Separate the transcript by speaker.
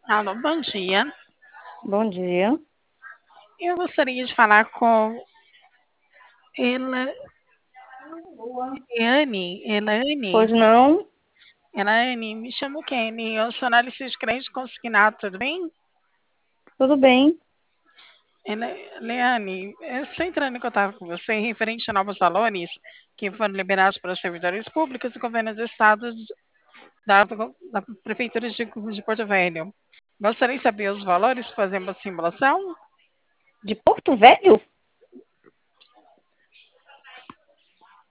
Speaker 1: Alô, bom dia.
Speaker 2: Bom dia.
Speaker 1: Eu gostaria de falar com Ela
Speaker 2: Pois
Speaker 1: Elaine.
Speaker 2: não?
Speaker 1: Elaine, me chamo Kenny, eu sou analista de crédito consignado, tudo bem?
Speaker 2: Tudo bem?
Speaker 1: Eliane, eu estou entrando em contato com você referente a novos valores que foram liberados para os servidores públicos e governos do estado da Prefeitura de Porto Velho. Gostaria de saber os valores, fazer uma simulação?
Speaker 2: De Porto Velho?